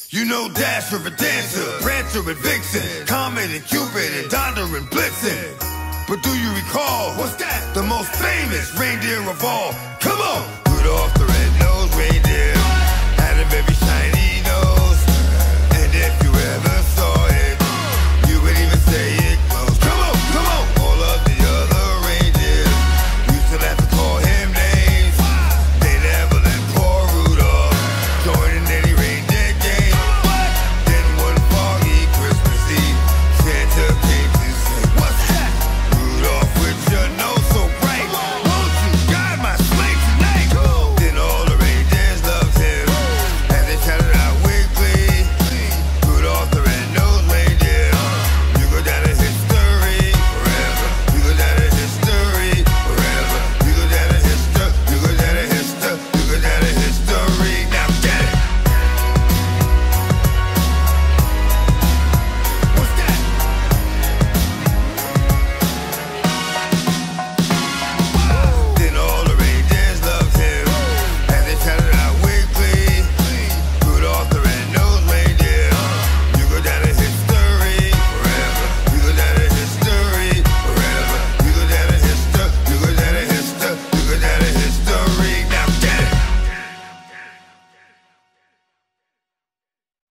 You know Dasher and Dancer, Prancer and Vixen, Comet and Cupid and Donder and Blitzen. But do you recall, what's that? The most famous reindeer of all. Come